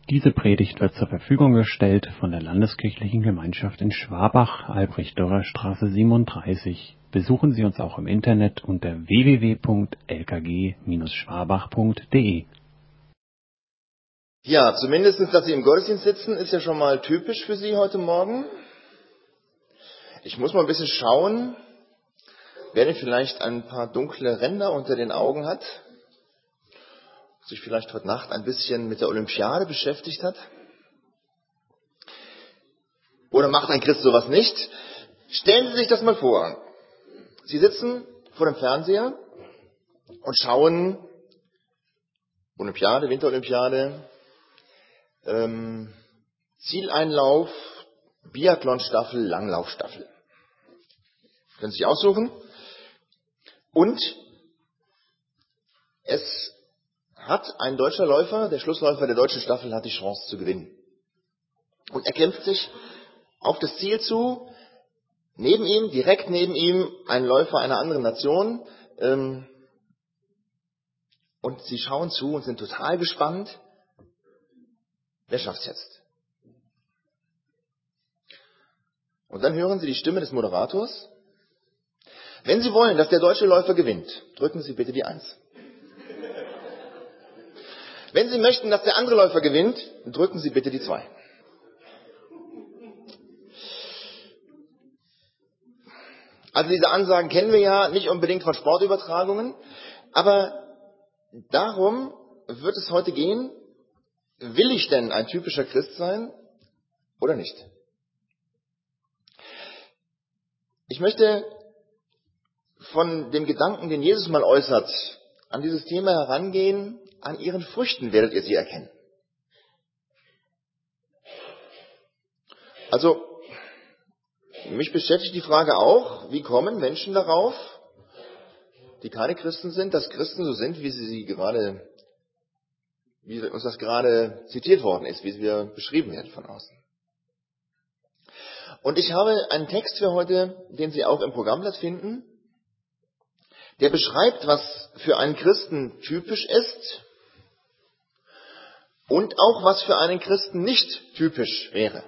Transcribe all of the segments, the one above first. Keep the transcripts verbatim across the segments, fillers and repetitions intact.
Diese Predigt wird zur Verfügung gestellt von der Landeskirchlichen Gemeinschaft in Schwabach, Albrecht-Dörrer-Straße siebenunddreißig. Besuchen Sie uns auch im Internet unter w w w punkt l k g Bindestrich schwabach punkt d e. Ja, zumindest, dass Sie im Gottesdienst sitzen, ist ja schon mal typisch für Sie heute Morgen. Ich muss mal ein bisschen schauen, wer denn vielleicht ein paar dunkle Ränder unter den Augen hat, sich vielleicht heute Nacht ein bisschen mit der Olympiade beschäftigt hat. Oder macht ein Christ sowas nicht? Stellen Sie sich das mal vor. Sie sitzen vor dem Fernseher und schauen Olympiade, Winterolympiade, ähm, Zieleinlauf, Biathlonstaffel, Langlaufstaffel. Können Sie sich aussuchen. Und es hat ein deutscher Läufer, der Schlussläufer der deutschen Staffel, hat die Chance zu gewinnen. Und er kämpft sich auf das Ziel zu. Neben ihm, direkt neben ihm, ein Läufer einer anderen Nation. Ähm, und sie schauen zu und sind total gespannt. Wer schafft's jetzt? Und dann hören Sie die Stimme des Moderators. Wenn Sie wollen, dass der deutsche Läufer gewinnt, drücken Sie bitte die Eins. Wenn Sie möchten, dass der andere Läufer gewinnt, drücken Sie bitte die Zwei. Also diese Ansagen kennen wir ja nicht unbedingt von Sportübertragungen, aber darum wird es heute gehen, will ich denn ein typischer Christ sein oder nicht? Ich möchte von dem Gedanken, den Jesus mal äußert, an dieses Thema herangehen. An ihren Früchten werdet ihr sie erkennen. Also, mich beschäftigt die Frage auch, wie kommen Menschen darauf, die keine Christen sind, dass Christen so sind, wie sie sie gerade, wie uns das gerade zitiert worden ist, wie wir beschrieben werden von außen. Und ich habe einen Text für heute, den Sie auch im Programmblatt finden, der beschreibt, was für einen Christen typisch ist und auch was für einen Christen nicht typisch wäre.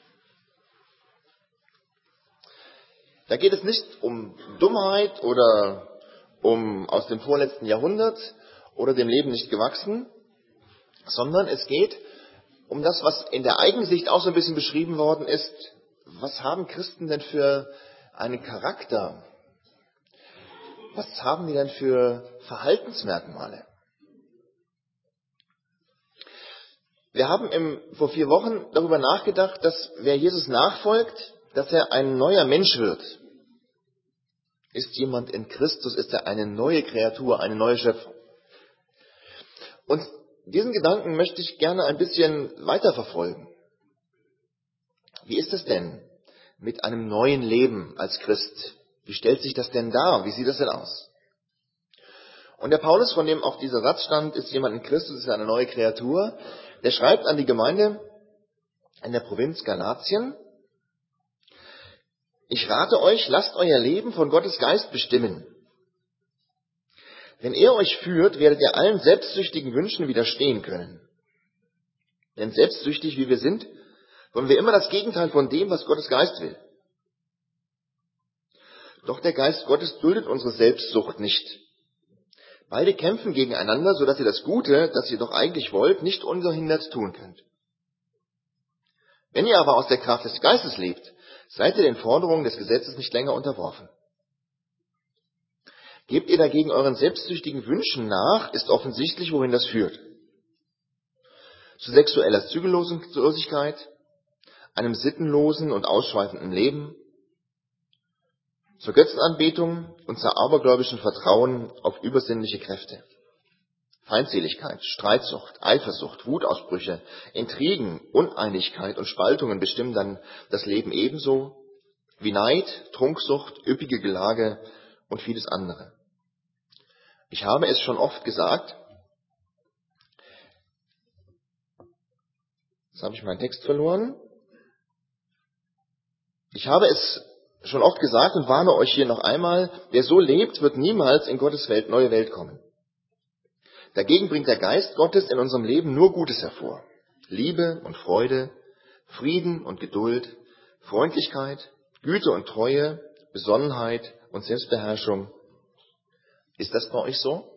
Da geht es nicht um Dummheit oder um aus dem vorletzten Jahrhundert oder dem Leben nicht gewachsen, sondern es geht um das, was in der Eigensicht auch so ein bisschen beschrieben worden ist. Was haben Christen denn für einen Charakter? Was haben die denn für Verhaltensmerkmale? Wir haben im, vor vier Wochen darüber nachgedacht, dass wer Jesus nachfolgt, dass er ein neuer Mensch wird. Ist jemand in Christus, ist er eine neue Kreatur, eine neue Schöpfung. Und diesen Gedanken möchte ich gerne ein bisschen weiterverfolgen. Wie ist es denn mit einem neuen Leben als Christ? Wie stellt sich das denn dar? Wie sieht das denn aus? Und der Paulus, von dem auch dieser Satz stammt, ist jemand in Christus, ist eine neue Kreatur, der schreibt an die Gemeinde in der Provinz Galatien: Ich rate euch, lasst euer Leben von Gottes Geist bestimmen. Wenn er euch führt, werdet ihr allen selbstsüchtigen Wünschen widerstehen können. Denn selbstsüchtig wie wir sind, wollen wir immer das Gegenteil von dem, was Gottes Geist will. Doch der Geist Gottes duldet unsere Selbstsucht nicht. Beide kämpfen gegeneinander, sodass ihr das Gute, das ihr doch eigentlich wollt, nicht ungehindert tun könnt. Wenn ihr aber aus der Kraft des Geistes lebt, seid ihr den Forderungen des Gesetzes nicht länger unterworfen. Gebt ihr dagegen euren selbstsüchtigen Wünschen nach, ist offensichtlich, wohin das führt. Zu sexueller Zügellosigkeit, einem sittenlosen und ausschweifenden Leben, zur Götzenanbetung und zur abergläubischen Vertrauen auf übersinnliche Kräfte. Feindseligkeit, Streitsucht, Eifersucht, Wutausbrüche, Intrigen, Uneinigkeit und Spaltungen bestimmen dann das Leben ebenso wie Neid, Trunksucht, üppige Gelage und vieles andere. Ich habe es schon oft gesagt, jetzt habe ich meinen Text verloren, ich habe es schon oft gesagt und warne euch hier noch einmal, wer so lebt, wird niemals in Gottes Welt, neue Welt kommen. Dagegen bringt der Geist Gottes in unserem Leben nur Gutes hervor. Liebe und Freude, Frieden und Geduld, Freundlichkeit, Güte und Treue, Besonnenheit und Selbstbeherrschung. Ist das bei euch so?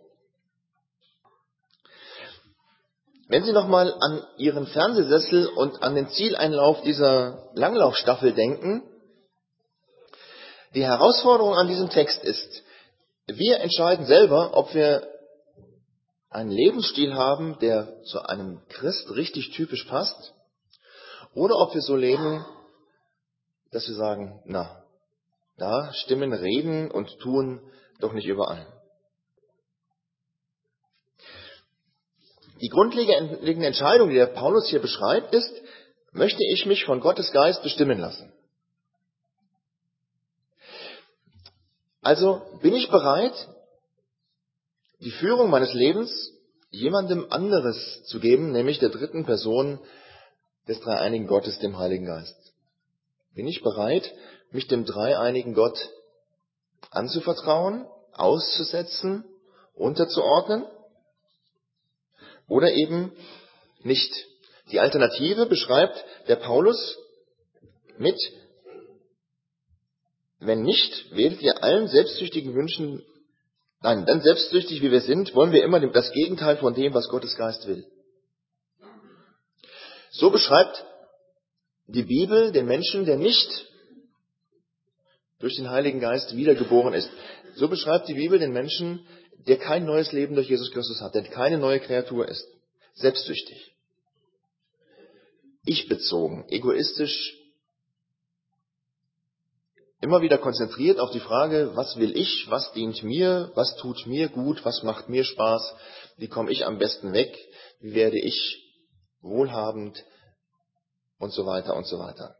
Wenn Sie nochmal an Ihren Fernsehsessel und an den Zieleinlauf dieser Langlaufstaffel denken, die Herausforderung an diesem Text ist, wir entscheiden selber, ob wir einen Lebensstil haben, der zu einem Christ richtig typisch passt, oder ob wir so leben, dass wir sagen, na, da stimmen Reden und Tun doch nicht überein. Die grundlegende Entscheidung, die der Paulus hier beschreibt, ist, möchte ich mich von Gottes Geist bestimmen lassen? Also bin ich bereit, die Führung meines Lebens jemandem anderes zu geben, nämlich der dritten Person des dreieinigen Gottes, dem Heiligen Geist? Bin ich bereit, mich dem dreieinigen Gott anzuvertrauen, auszusetzen, unterzuordnen? Oder eben nicht. Die Alternative beschreibt der Paulus mit: Wenn nicht, werdet ihr allen selbstsüchtigen Wünschen, nein, dann selbstsüchtig wie wir sind, wollen wir immer das Gegenteil von dem, was Gottes Geist will. So beschreibt die Bibel den Menschen, der nicht durch den Heiligen Geist wiedergeboren ist. So beschreibt die Bibel den Menschen, der kein neues Leben durch Jesus Christus hat, der keine neue Kreatur ist. Selbstsüchtig, ich-bezogen, egoistisch, immer wieder konzentriert auf die Frage, was will ich, was dient mir, was tut mir gut, was macht mir Spaß, wie komme ich am besten weg, wie werde ich wohlhabend und so weiter und so weiter.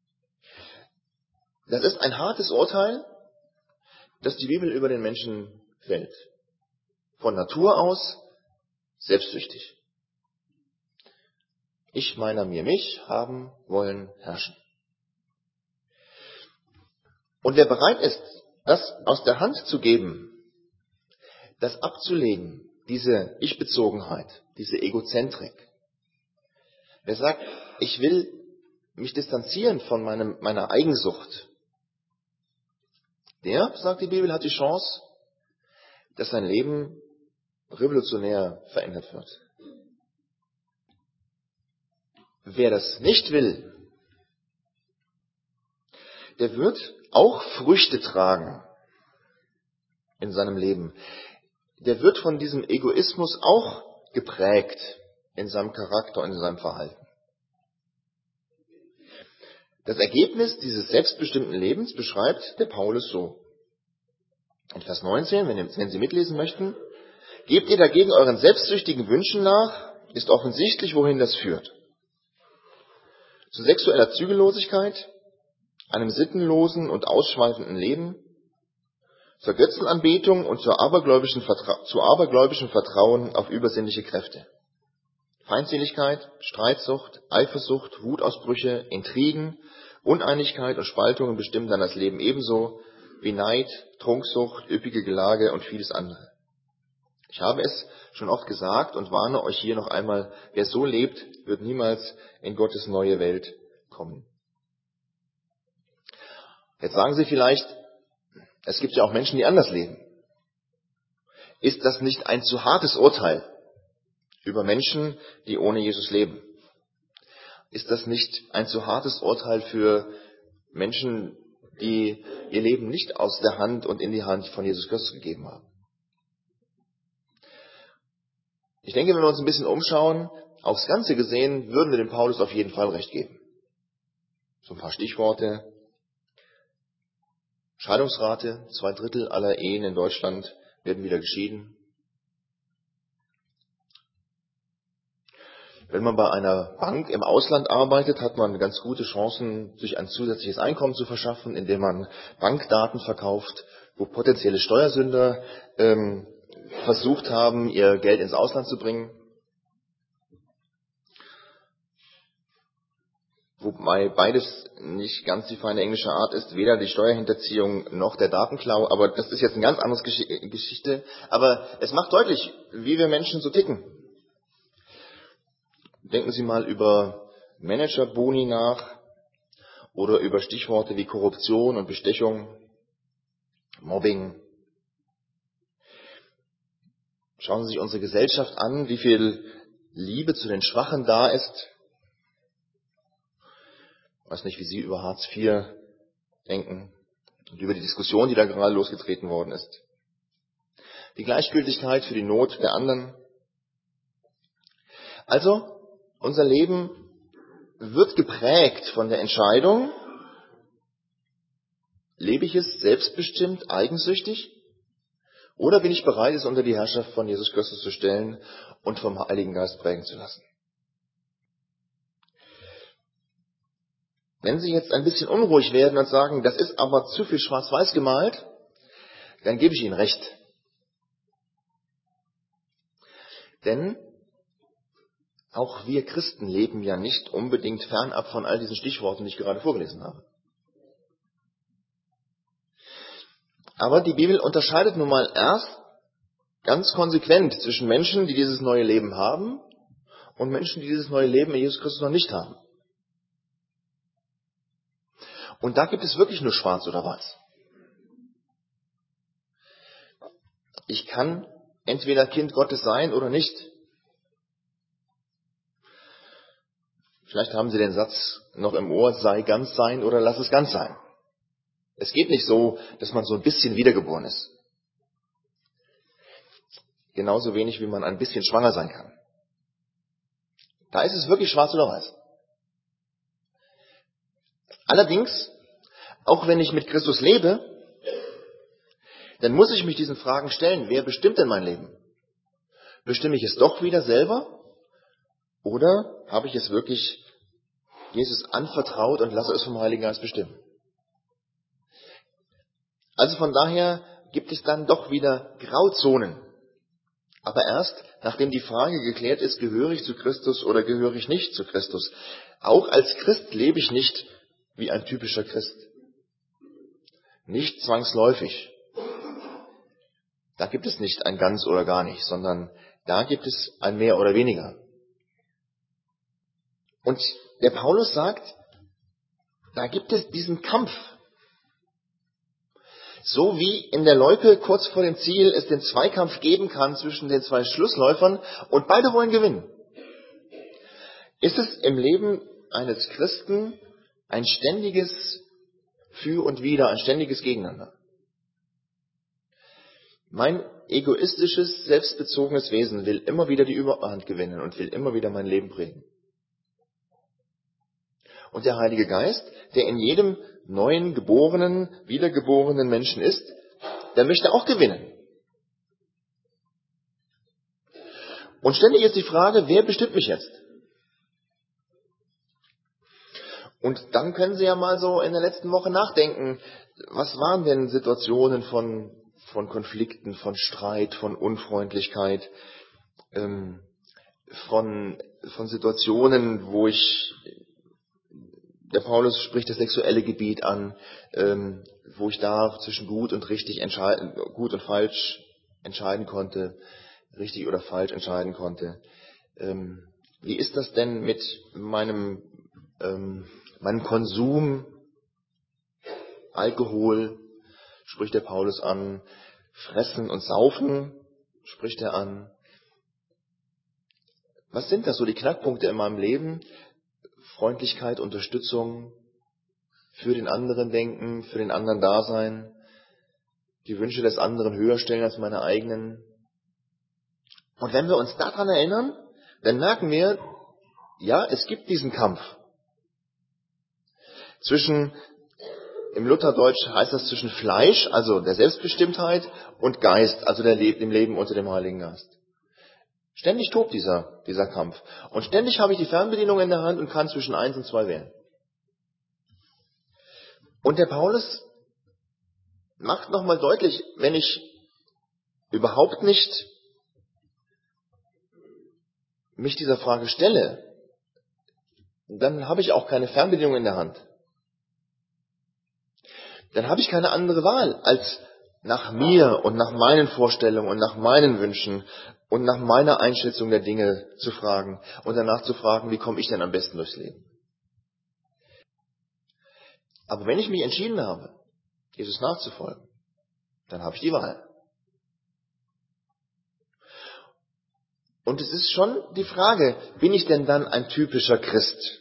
Das ist ein hartes Urteil, das die Bibel über den Menschen fällt. Von Natur aus selbstsüchtig. Ich, meiner, mir, mich, haben, wollen, herrschen. Und wer bereit ist, das aus der Hand zu geben, das abzulegen, diese Ich-Bezogenheit, diese Egozentrik, wer sagt, ich will mich distanzieren von meinem, meiner Eigensucht, der, sagt die Bibel, hat die Chance, dass sein Leben revolutionär verändert wird. Wer das nicht will, der wird auch Früchte tragen in seinem Leben. Der wird von diesem Egoismus auch geprägt in seinem Charakter und in seinem Verhalten. Das Ergebnis dieses selbstbestimmten Lebens beschreibt der Paulus so. In Vers neunzehn, wenn, wenn Sie mitlesen möchten: Gebt ihr dagegen euren selbstsüchtigen Wünschen nach, ist offensichtlich, wohin das führt. Zu sexueller Zügellosigkeit, einem sittenlosen und ausschweifenden Leben, zur Götzenanbetung und zur abergläubischen, Vertra- zu abergläubischem Vertrauen auf übersinnliche Kräfte. Feindseligkeit, Streitsucht, Eifersucht, Wutausbrüche, Intrigen, Uneinigkeit und Spaltungen bestimmen dann das Leben ebenso wie Neid, Trunksucht, üppige Gelage und vieles andere. Ich habe es schon oft gesagt und warne euch hier noch einmal: Wer so lebt, wird niemals in Gottes neue Welt kommen. Jetzt sagen Sie vielleicht, es gibt ja auch Menschen, die anders leben. Ist das nicht ein zu hartes Urteil über Menschen, die ohne Jesus leben? Ist das nicht ein zu hartes Urteil für Menschen, die ihr Leben nicht aus der Hand und in die Hand von Jesus Christus gegeben haben? Ich denke, wenn wir uns ein bisschen umschauen, aufs Ganze gesehen, würden wir dem Paulus auf jeden Fall recht geben. So ein paar Stichworte. Scheidungsrate, zwei Drittel aller Ehen in Deutschland werden wieder geschieden. Wenn man bei einer Bank im Ausland arbeitet, hat man ganz gute Chancen, sich ein zusätzliches Einkommen zu verschaffen, indem man Bankdaten verkauft, wo potenzielle Steuersünder ähm, versucht haben, ihr Geld ins Ausland zu bringen. Wobei beides nicht ganz die feine englische Art ist, weder die Steuerhinterziehung noch der Datenklau, aber das ist jetzt eine ganz andere Geschichte. Aber es macht deutlich, wie wir Menschen so ticken. Denken Sie mal über Managerboni nach oder über Stichworte wie Korruption und Bestechung, Mobbing. Schauen Sie sich unsere Gesellschaft an, wie viel Liebe zu den Schwachen da ist. Ich weiß nicht, wie Sie über Hartz vier denken und über die Diskussion, die da gerade losgetreten worden ist. Die Gleichgültigkeit für die Not der anderen. Also, unser Leben wird geprägt von der Entscheidung, lebe ich es selbstbestimmt, eigensüchtig, oder bin ich bereit, es unter die Herrschaft von Jesus Christus zu stellen und vom Heiligen Geist prägen zu lassen? Wenn Sie jetzt ein bisschen unruhig werden und sagen, das ist aber zu viel schwarz-weiß gemalt, dann gebe ich Ihnen recht. Denn auch wir Christen leben ja nicht unbedingt fernab von all diesen Stichworten, die ich gerade vorgelesen habe. Aber die Bibel unterscheidet nun mal erst ganz konsequent zwischen Menschen, die dieses neue Leben haben, und Menschen, die dieses neue Leben in Jesus Christus noch nicht haben. Und da gibt es wirklich nur schwarz oder weiß. Ich kann entweder Kind Gottes sein oder nicht. Vielleicht haben Sie den Satz noch im Ohr, sei ganz sein oder lass es ganz sein. Es geht nicht so, dass man so ein bisschen wiedergeboren ist. Genauso wenig, wie man ein bisschen schwanger sein kann. Da ist es wirklich schwarz oder weiß. Allerdings, auch wenn ich mit Christus lebe, dann muss ich mich diesen Fragen stellen, wer bestimmt denn mein Leben? Bestimme ich es doch wieder selber? Oder habe ich es wirklich Jesus anvertraut und lasse es vom Heiligen Geist bestimmen? Also von daher gibt es dann doch wieder Grauzonen. Aber erst, nachdem die Frage geklärt ist, gehöre ich zu Christus oder gehöre ich nicht zu Christus. Auch als Christ lebe ich nicht wie ein typischer Christ. Nicht zwangsläufig. Da gibt es nicht ein ganz oder gar nicht, sondern da gibt es ein mehr oder weniger. Und der Paulus sagt, da gibt es diesen Kampf. So wie in der Loipe kurz vor dem Ziel es den Zweikampf geben kann zwischen den zwei Schlussläufern und beide wollen gewinnen. Ist es im Leben eines Christen ein ständiges Für und Wider, ein ständiges Gegeneinander. Mein egoistisches, selbstbezogenes Wesen will immer wieder die Überhand gewinnen und will immer wieder mein Leben prägen. Und der Heilige Geist, der in jedem neuen, geborenen, wiedergeborenen Menschen ist, der möchte auch gewinnen. Und ständig ist die Frage, wer bestimmt mich jetzt? Und dann können Sie ja mal so in der letzten Woche nachdenken, was waren denn Situationen von, von Konflikten, von Streit, von Unfreundlichkeit, ähm, von, von Situationen, wo ich, der Paulus spricht das sexuelle Gebiet an, ähm, wo ich da zwischen gut und richtig entscheiden, gut und falsch entscheiden konnte, richtig oder falsch entscheiden konnte. Ähm, wie ist das denn mit meinem, ähm, meinem Konsum? Alkohol spricht der Paulus an, Fressen und Saufen spricht er an. Was sind das so die Knackpunkte in meinem Leben? Freundlichkeit, Unterstützung, für den anderen denken, für den anderen da sein, die Wünsche des anderen höher stellen als meine eigenen. Und wenn wir uns daran erinnern, dann merken wir, ja, es gibt diesen Kampf. Zwischen, im Lutherdeutsch heißt das zwischen Fleisch, also der Selbstbestimmtheit, und Geist, also der Le- dem Leben unter dem Heiligen Geist. Ständig tobt dieser, dieser Kampf. Und ständig habe ich die Fernbedienung in der Hand und kann zwischen eins und zwei wählen. Und der Paulus macht nochmal deutlich, wenn ich überhaupt nicht mich dieser Frage stelle, dann habe ich auch keine Fernbedienung in der Hand. Dann habe ich keine andere Wahl, als nach mir und nach meinen Vorstellungen und nach meinen Wünschen und nach meiner Einschätzung der Dinge zu fragen und danach zu fragen, wie komme ich denn am besten durchs Leben. Aber wenn ich mich entschieden habe, Jesus nachzufolgen, dann habe ich die Wahl. Und es ist schon die Frage, bin ich denn dann ein typischer Christ?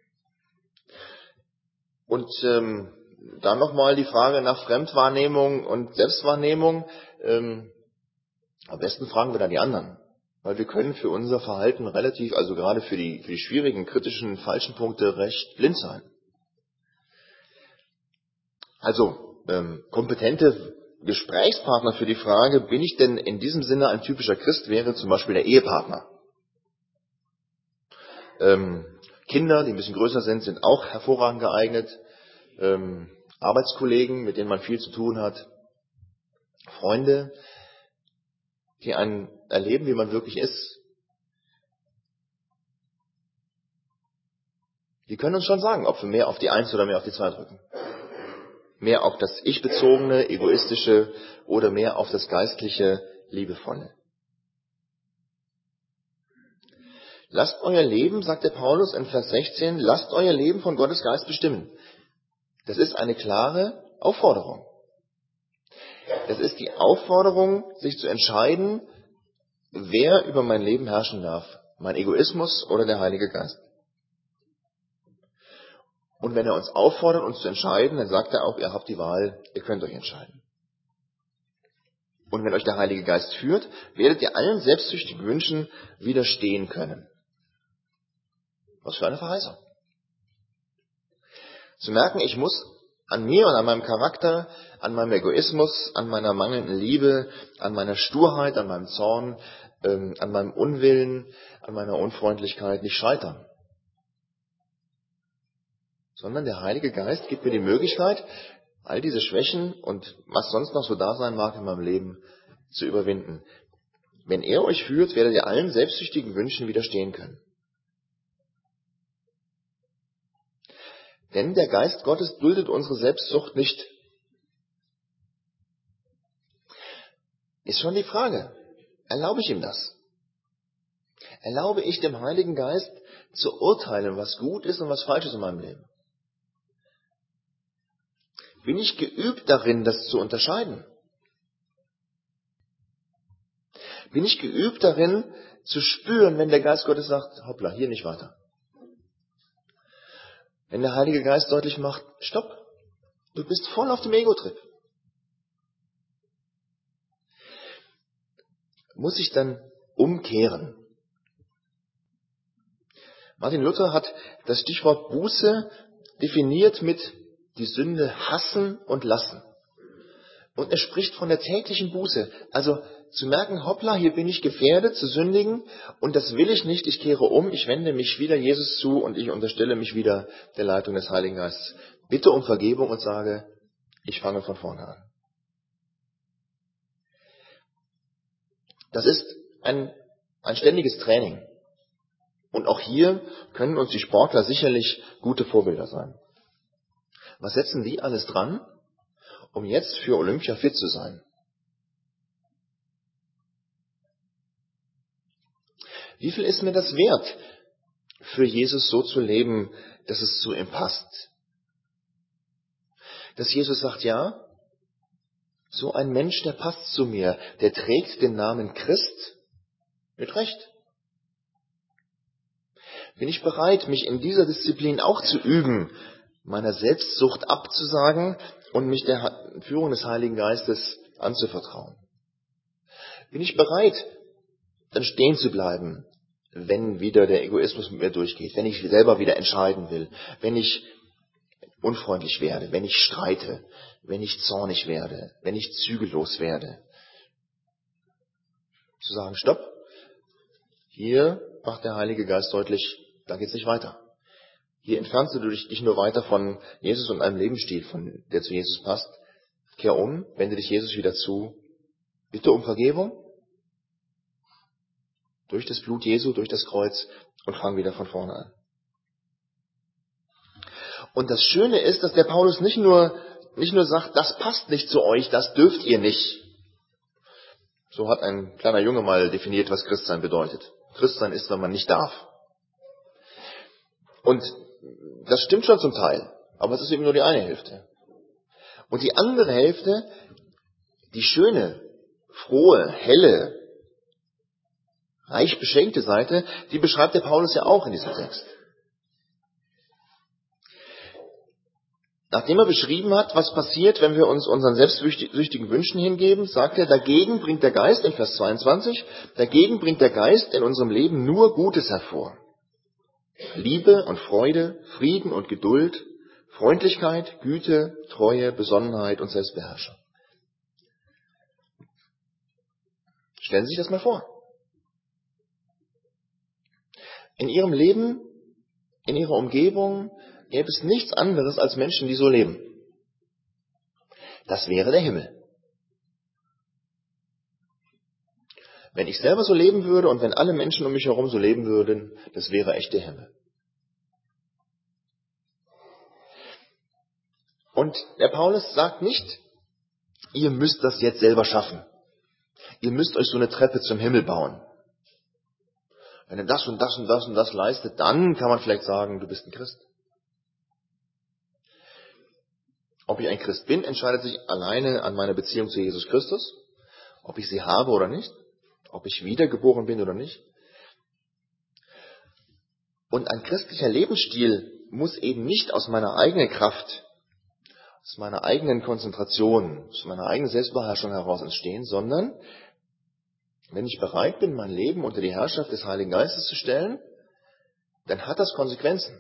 Und ähm, dann nochmal die Frage nach Fremdwahrnehmung und Selbstwahrnehmung. Ähm, am besten fragen wir dann die anderen. Weil wir können für unser Verhalten relativ, also gerade für die, für die schwierigen, kritischen, falschen Punkte recht blind sein. Also, ähm, kompetente Gesprächspartner für die Frage, bin ich denn in diesem Sinne ein typischer Christ, wäre zum Beispiel der Ehepartner. Ähm, Kinder, die ein bisschen größer sind, sind auch hervorragend geeignet. Ähm, Arbeitskollegen, mit denen man viel zu tun hat. Freunde, die einen erleben, wie man wirklich ist. Die können uns schon sagen, ob wir mehr auf die Eins oder mehr auf die Zwei drücken. Mehr auf das Ich-bezogene, egoistische oder mehr auf das geistliche, liebevolle. Lasst euer Leben, sagt der Paulus in Vers sechzehn, lasst euer Leben von Gottes Geist bestimmen. Das ist eine klare Aufforderung. Das ist die Aufforderung, sich zu entscheiden, wer über mein Leben herrschen darf. Mein Egoismus oder der Heilige Geist. Und wenn er uns auffordert, uns zu entscheiden, dann sagt er auch, ihr habt die Wahl, ihr könnt euch entscheiden. Und wenn euch der Heilige Geist führt, werdet ihr allen selbstsüchtigen Wünschen widerstehen können. Was für eine Verheißung. Zu merken, ich muss an mir und an meinem Charakter, an meinem Egoismus, an meiner mangelnden Liebe, an meiner Sturheit, an meinem Zorn, ähm, an meinem Unwillen, an meiner Unfreundlichkeit nicht scheitern. Sondern der Heilige Geist gibt mir die Möglichkeit, all diese Schwächen und was sonst noch so da sein mag in meinem Leben zu überwinden. Wenn er euch führt, werdet ihr allen selbstsüchtigen Wünschen widerstehen können. Denn der Geist Gottes duldet unsere Selbstsucht nicht. Ist schon die Frage, erlaube ich ihm das? Erlaube ich dem Heiligen Geist zu urteilen, was gut ist und was falsch ist in meinem Leben? Bin ich geübt darin, das zu unterscheiden? Bin ich geübt darin, zu spüren, wenn der Geist Gottes sagt, hoppla, hier nicht weiter? Wenn der Heilige Geist deutlich macht, stopp, du bist voll auf dem Ego-Trip. Muss ich dann umkehren? Martin Luther hat das Stichwort Buße definiert mit die Sünde hassen und lassen. Und er spricht von der täglichen Buße. Also zu merken, hoppla, hier bin ich gefährdet zu sündigen und das will ich nicht, ich kehre um, ich wende mich wieder Jesus zu und ich unterstelle mich wieder der Leitung des Heiligen Geistes. Bitte um Vergebung und sage, ich fange von vorne an. Das ist ein, ein ständiges Training. Und auch hier können uns die Sportler sicherlich gute Vorbilder sein. Was setzen die alles dran, um jetzt für Olympia fit zu sein? Wie viel ist mir das wert, für Jesus so zu leben, dass es zu ihm passt? Dass Jesus sagt, ja, so ein Mensch, der passt zu mir, der trägt den Namen Christ mit Recht. Bin ich bereit, mich in dieser Disziplin auch zu üben, meiner Selbstsucht abzusagen und mich der Führung des Heiligen Geistes anzuvertrauen? Bin ich bereit, dann stehen zu bleiben, wenn wieder der Egoismus mit mir durchgeht, wenn ich selber wieder entscheiden will, wenn ich unfreundlich werde, wenn ich streite, wenn ich zornig werde, wenn ich zügellos werde? Zu sagen, stopp, hier macht der Heilige Geist deutlich, da geht's nicht weiter. Hier entfernst du dich nicht nur weiter von Jesus und einem Lebensstil, von, der zu Jesus passt. Kehr um, wende dich Jesus wieder zu. Bitte um Vergebung. Durch das Blut Jesu, durch das Kreuz und fang wieder von vorne an. Und das Schöne ist, dass der Paulus nicht nur, nicht nur sagt, das passt nicht zu euch, das dürft ihr nicht. So hat ein kleiner Junge mal definiert, was Christsein bedeutet. Christsein ist, wenn man nicht darf. Und das stimmt schon zum Teil, aber es ist eben nur die eine Hälfte. Und die andere Hälfte, die schöne, frohe, helle, reich beschenkte Seite, die beschreibt der Paulus ja auch in diesem Text. Nachdem er beschrieben hat, was passiert, wenn wir uns unseren selbstsüchtigen Wünschen hingeben, sagt er, dagegen bringt der Geist, in Vers zweiundzwanzig, dagegen bringt der Geist in unserem Leben nur Gutes hervor. Liebe und Freude, Frieden und Geduld, Freundlichkeit, Güte, Treue, Besonnenheit und Selbstbeherrschung. Stellen Sie sich das mal vor. In Ihrem Leben, in Ihrer Umgebung, gäbe es nichts anderes als Menschen, die so leben. Das wäre der Himmel. Wenn ich selber so leben würde und wenn alle Menschen um mich herum so leben würden, das wäre echt der Himmel. Und der Paulus sagt nicht, ihr müsst das jetzt selber schaffen. Ihr müsst euch so eine Treppe zum Himmel bauen. Wenn ihr das und das und das und das leistet, dann kann man vielleicht sagen, du bist ein Christ. Ob ich ein Christ bin, entscheidet sich alleine an meiner Beziehung zu Jesus Christus, ob ich sie habe oder nicht, ob ich wiedergeboren bin oder nicht. Und ein christlicher Lebensstil muss eben nicht aus meiner eigenen Kraft, aus meiner eigenen Konzentration, aus meiner eigenen Selbstbeherrschung heraus entstehen, sondern wenn ich bereit bin, mein Leben unter die Herrschaft des Heiligen Geistes zu stellen, dann hat das Konsequenzen.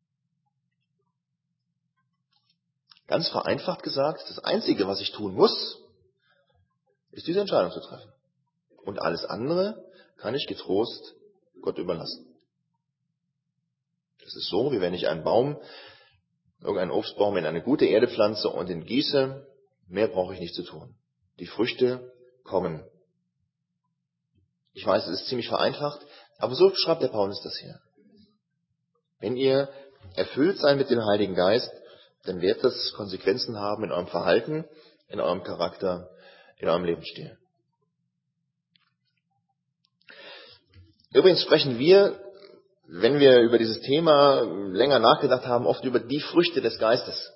Ganz vereinfacht gesagt, das Einzige, was ich tun muss, ist diese Entscheidung zu treffen. Und alles andere kann ich getrost Gott überlassen. Das ist so, wie wenn ich einen Baum, irgendeinen Obstbaum in eine gute Erde pflanze und ihn gieße. Mehr brauche ich nicht zu tun. Die Früchte kommen. Ich weiß, es ist ziemlich vereinfacht, aber so schreibt der Paulus das hier. Wenn ihr erfüllt seid mit dem Heiligen Geist, dann wird das Konsequenzen haben in eurem Verhalten, in eurem Charakter, in eurem Lebensstil. Übrigens sprechen wir, wenn wir über dieses Thema länger nachgedacht haben, oft über die Früchte des Geistes.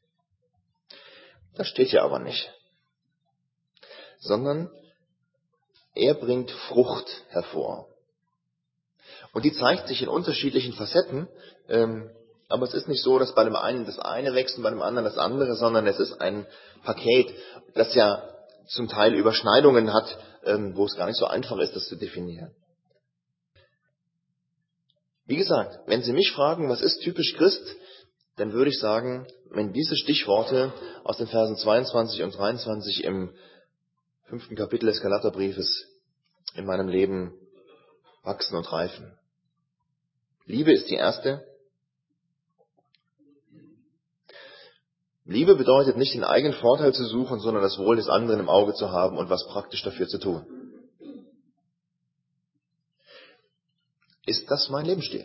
Das steht hier aber nicht. Sondern er bringt Frucht hervor. Und die zeigt sich in unterschiedlichen Facetten, ähm, aber es ist nicht so, dass bei dem einen das eine wächst und bei dem anderen das andere, sondern es ist ein Paket, das ja zum Teil Überschneidungen hat, ähm, wo es gar nicht so einfach ist, das zu definieren. Wie gesagt, wenn Sie mich fragen, was ist typisch Christ, dann würde ich sagen, wenn diese Stichworte aus den Versen zweiundzwanzig und dreiundzwanzig im fünften Kapitel des Galaterbriefes in meinem Leben wachsen und reifen. Liebe ist die erste. Liebe bedeutet nicht den eigenen Vorteil zu suchen, sondern das Wohl des anderen im Auge zu haben und was praktisch dafür zu tun. Ist das mein Lebensstil?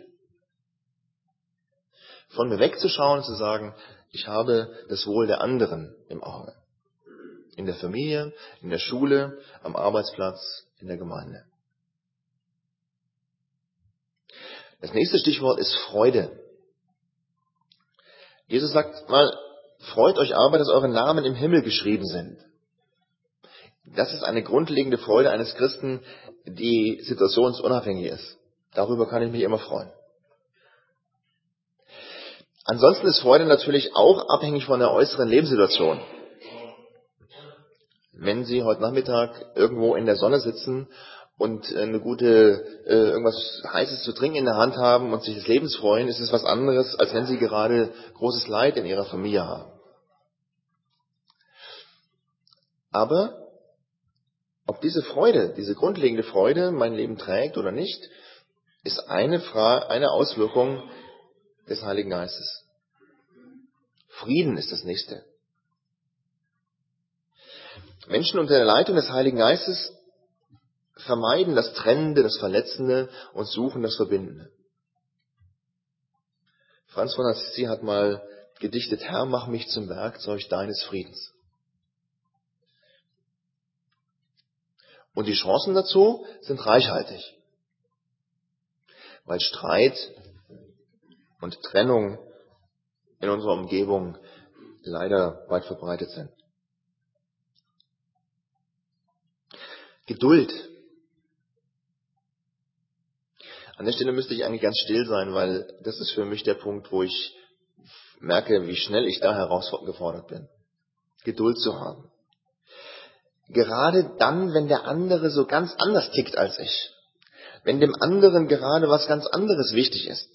Von mir wegzuschauen und zu sagen, ich habe das Wohl der anderen im Auge. In der Familie, in der Schule, am Arbeitsplatz, in der Gemeinde. Das nächste Stichwort ist Freude. Jesus sagt mal, freut euch aber, dass eure Namen im Himmel geschrieben sind. Das ist eine grundlegende Freude eines Christen, die situationsunabhängig ist. Darüber kann ich mich immer freuen. Ansonsten ist Freude natürlich auch abhängig von der äußeren Lebenssituation. Wenn Sie heute Nachmittag irgendwo in der Sonne sitzen und eine gute, äh, irgendwas Heißes zu trinken in der Hand haben und sich des Lebens freuen, ist es was anderes, als wenn Sie gerade großes Leid in Ihrer Familie haben. Aber ob diese Freude, diese grundlegende Freude mein Leben trägt oder nicht, ist eine Frage, eine Auswirkung des Heiligen Geistes. Frieden ist das nächste. Menschen unter der Leitung des Heiligen Geistes vermeiden das Trennende, das Verletzende und suchen das Verbindende. Franz von Assisi hat mal gedichtet, Herr, mach mich zum Werkzeug deines Friedens. Und die Chancen dazu sind reichhaltig, weil Streit und Trennung in unserer Umgebung leider weit verbreitet sind. Geduld. An der Stelle müsste ich eigentlich ganz still sein, weil das ist für mich der Punkt, wo ich merke, wie schnell ich da herausgefordert bin. Geduld zu haben. Gerade dann, wenn der andere so ganz anders tickt als ich. Wenn dem anderen gerade was ganz anderes wichtig ist.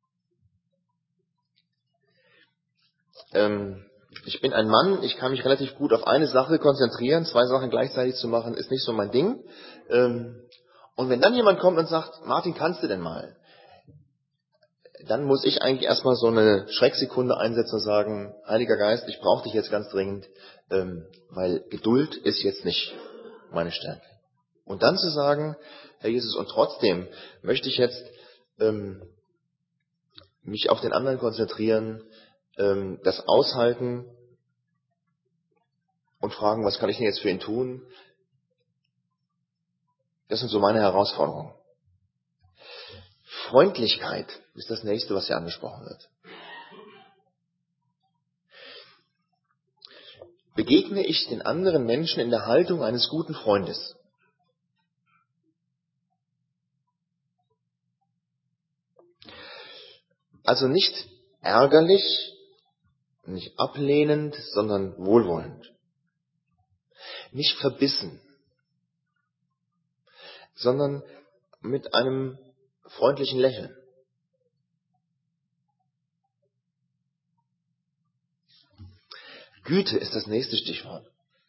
Ähm, ich bin ein Mann, ich kann mich relativ gut auf eine Sache konzentrieren. Zwei Sachen gleichzeitig zu machen, ist nicht so mein Ding. Ähm, und wenn dann jemand kommt und sagt, Martin, kannst du denn mal? Dann muss ich eigentlich erstmal so eine Schrecksekunde einsetzen und sagen, Heiliger Geist, ich brauche dich jetzt ganz dringend, ähm, weil Geduld ist jetzt nicht meine Stärke. Und dann zu sagen, Herr Jesus, und trotzdem möchte ich jetzt ähm, mich auf den anderen konzentrieren, ähm, das aushalten und fragen, was kann ich denn jetzt für ihn tun? Das sind so meine Herausforderungen. Freundlichkeit ist das nächste, was hier angesprochen wird. Begegne ich den anderen Menschen in der Haltung eines guten Freundes? Also nicht ärgerlich, nicht ablehnend, sondern wohlwollend. Nicht verbissen, sondern mit einem freundlichen Lächeln. Güte ist das nächste Stichwort.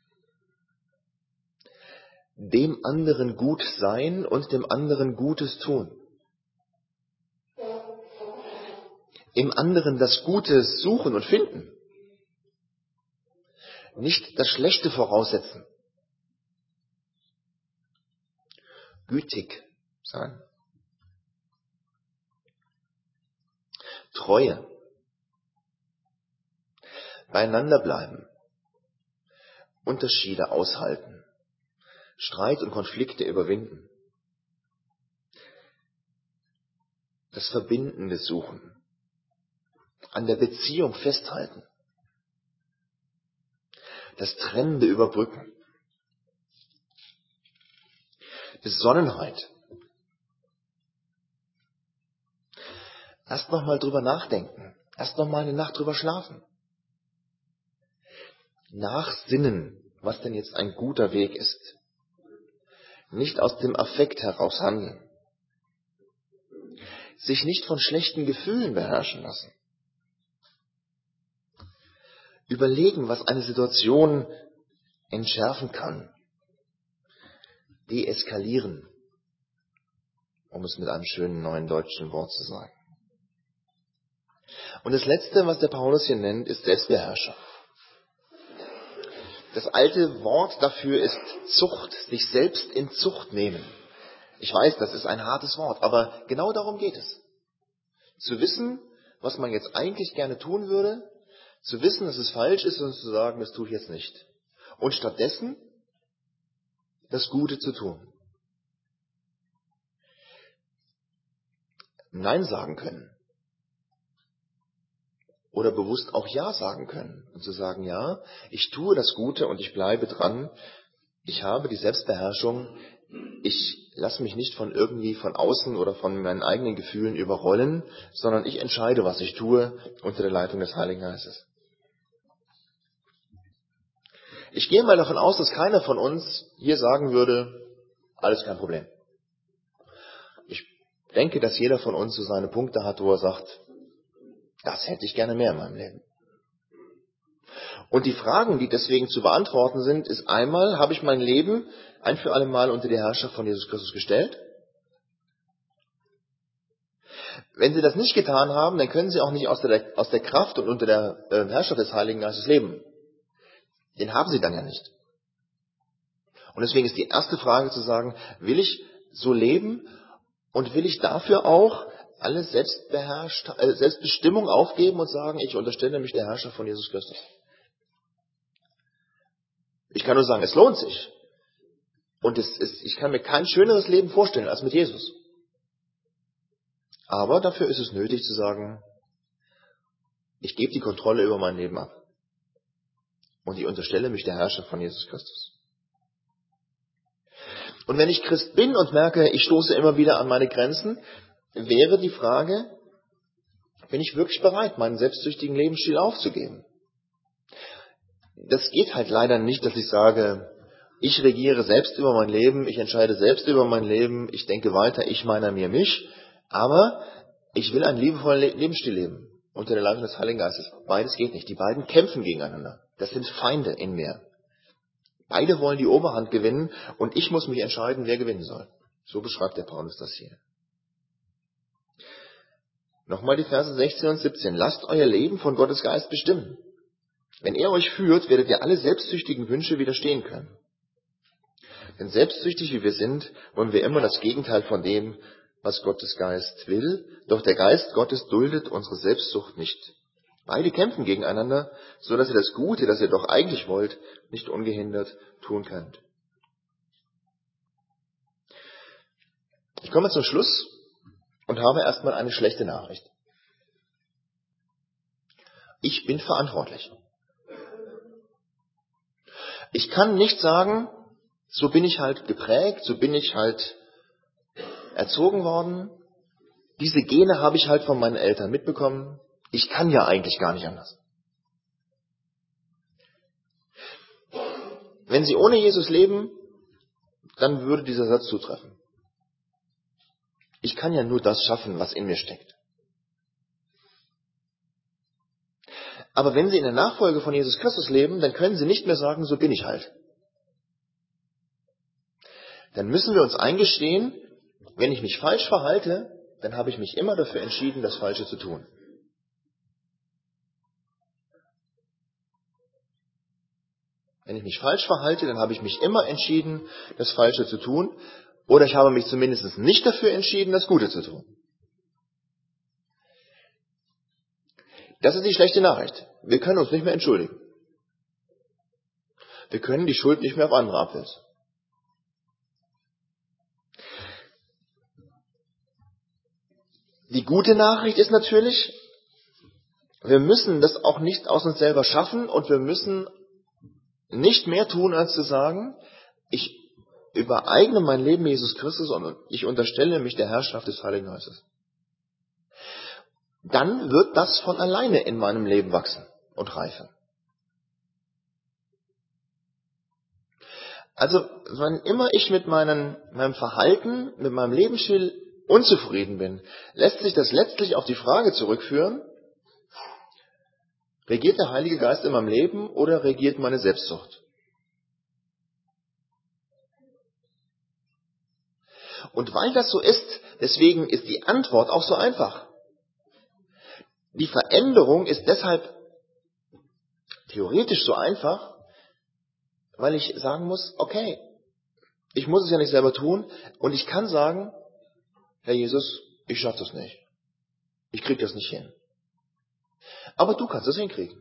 Dem anderen gut sein und dem anderen Gutes tun. Im anderen das Gute suchen und finden. Nicht das Schlechte voraussetzen. Gütig sein. Treue. Beieinander bleiben. Unterschiede aushalten. Streit und Konflikte überwinden. Das Verbindende suchen. An der Beziehung festhalten. Das Trennende überbrücken. Besonnenheit. Erst nochmal drüber nachdenken. Erst nochmal eine Nacht drüber schlafen. Nachsinnen, was denn jetzt ein guter Weg ist. Nicht aus dem Affekt heraus handeln. Sich nicht von schlechten Gefühlen beherrschen lassen. Überlegen, was eine Situation entschärfen kann. Deeskalieren, um es mit einem schönen neuen deutschen Wort zu sagen. Und das Letzte, was der Paulus hier nennt, ist Selbstbeherrschung. Das alte Wort dafür ist Zucht, sich selbst in Zucht nehmen. Ich weiß, das ist ein hartes Wort, aber genau darum geht es. Zu wissen, was man jetzt eigentlich gerne tun würde, zu wissen, dass es falsch ist und zu sagen, das tue ich jetzt nicht. Und stattdessen das Gute zu tun. Nein sagen können. Oder bewusst auch Ja sagen können. Und zu sagen, ja, ich tue das Gute und ich bleibe dran. Ich habe die Selbstbeherrschung. Ich lasse mich nicht von irgendwie von außen oder von meinen eigenen Gefühlen überrollen, sondern ich entscheide, was ich tue, unter der Leitung des Heiligen Geistes. Ich gehe mal davon aus, dass keiner von uns hier sagen würde, alles kein Problem. Ich denke, dass jeder von uns so seine Punkte hat, wo er sagt, das hätte ich gerne mehr in meinem Leben. Und die Fragen, die deswegen zu beantworten sind, ist einmal, habe ich mein Leben ein für alle Mal unter die Herrschaft von Jesus Christus gestellt? Wenn Sie das nicht getan haben, dann können Sie auch nicht aus der, aus der Kraft und unter der äh, Herrschaft des Heiligen Geistes leben. Den haben Sie dann ja nicht. Und deswegen ist die erste Frage zu sagen, will ich so leben und will ich dafür auch alle Selbstbeherrscht, äh, Selbstbestimmung aufgeben und sagen, ich unterstelle mich der Herrschaft von Jesus Christus. Ich kann nur sagen, es lohnt sich. Und es ist, ich kann mir kein schöneres Leben vorstellen als mit Jesus. Aber dafür ist es nötig zu sagen, ich gebe die Kontrolle über mein Leben ab. Und ich unterstelle mich der Herrschaft von Jesus Christus. Und wenn ich Christ bin und merke, ich stoße immer wieder an meine Grenzen, wäre die Frage, bin ich wirklich bereit, meinen selbstsüchtigen Lebensstil aufzugeben? Das geht halt leider nicht, dass ich sage, ich regiere selbst über mein Leben, ich entscheide selbst über mein Leben, ich denke weiter, ich, meiner, mir, mich. Aber ich will einen liebevollen Le- Lebensstil leben, unter der Leitung des Heiligen Geistes. Beides geht nicht. Die beiden kämpfen gegeneinander. Das sind Feinde in mir. Beide wollen die Oberhand gewinnen und ich muss mich entscheiden, wer gewinnen soll. So beschreibt der Paulus das hier. Nochmal die Verse sechzehn und siebzehn. Lasst euer Leben von Gottes Geist bestimmen. Wenn er euch führt, werdet ihr alle selbstsüchtigen Wünsche widerstehen können. Denn selbstsüchtig wie wir sind, wollen wir immer das Gegenteil von dem, was Gottes Geist will. Doch der Geist Gottes duldet unsere Selbstsucht nicht. Beide kämpfen gegeneinander, so dass ihr das Gute, das ihr doch eigentlich wollt, nicht ungehindert tun könnt. Ich komme zum Schluss und habe erstmal eine schlechte Nachricht. Ich bin verantwortlich. Ich kann nicht sagen, so bin ich halt geprägt, so bin ich halt erzogen worden. Diese Gene habe ich halt von meinen Eltern mitbekommen. Ich kann ja eigentlich gar nicht anders. Wenn Sie ohne Jesus leben, dann würde dieser Satz zutreffen. Ich kann ja nur das schaffen, was in mir steckt. Aber wenn Sie in der Nachfolge von Jesus Christus leben, dann können Sie nicht mehr sagen, so bin ich halt. Dann müssen wir uns eingestehen, wenn ich mich falsch verhalte, dann habe ich mich immer dafür entschieden, das Falsche zu tun. Wenn ich mich falsch verhalte, dann habe ich mich immer entschieden, das Falsche zu tun. Oder ich habe mich zumindest nicht dafür entschieden, das Gute zu tun. Das ist die schlechte Nachricht. Wir können uns nicht mehr entschuldigen. Wir können die Schuld nicht mehr auf andere abwälzen. Die gute Nachricht ist natürlich, wir müssen das auch nicht aus uns selber schaffen und wir müssen nicht mehr tun, als zu sagen, ich übereigne mein Leben Jesus Christus und ich unterstelle mich der Herrschaft des Heiligen Geistes. Dann wird das von alleine in meinem Leben wachsen und reifen. Also, wann immer ich mit meinen, meinem Verhalten, mit meinem Lebensstil unzufrieden bin, lässt sich das letztlich auf die Frage zurückführen, regiert der Heilige Geist in meinem Leben oder regiert meine Selbstsucht? Und weil das so ist, deswegen ist die Antwort auch so einfach. Die Veränderung ist deshalb theoretisch so einfach, weil ich sagen muss, okay, ich muss es ja nicht selber tun und ich kann sagen, Herr Jesus, ich schaffe das nicht. Ich kriege das nicht hin. Aber du kannst es hinkriegen.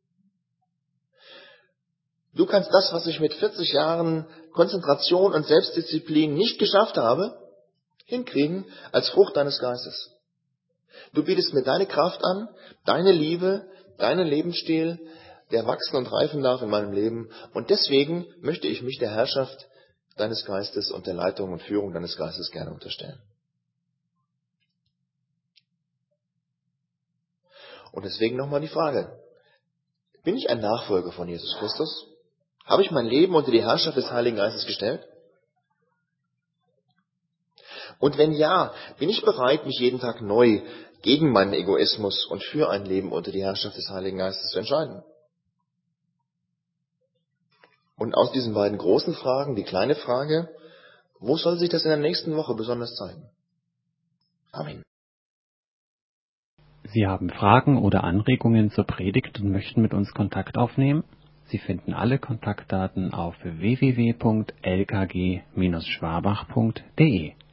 Du kannst das, was ich mit vierzig Jahren Konzentration und Selbstdisziplin nicht geschafft habe, hinkriegen als Frucht deines Geistes. Du bietest mir deine Kraft an, deine Liebe, deinen Lebensstil, der wachsen und reifen darf in meinem Leben. Und deswegen möchte ich mich der Herrschaft deines Geistes und der Leitung und Führung deines Geistes gerne unterstellen. Und deswegen nochmal die Frage, bin ich ein Nachfolger von Jesus Christus? Habe ich mein Leben unter die Herrschaft des Heiligen Geistes gestellt? Und wenn ja, bin ich bereit, mich jeden Tag neu gegen meinen Egoismus und für ein Leben unter die Herrschaft des Heiligen Geistes zu entscheiden? Und aus diesen beiden großen Fragen die kleine Frage, wo soll sich das in der nächsten Woche besonders zeigen? Amen. Sie haben Fragen oder Anregungen zur Predigt und möchten mit uns Kontakt aufnehmen? Sie finden alle Kontaktdaten auf w w w punkt l k g Bindestrich schwabach punkt d e.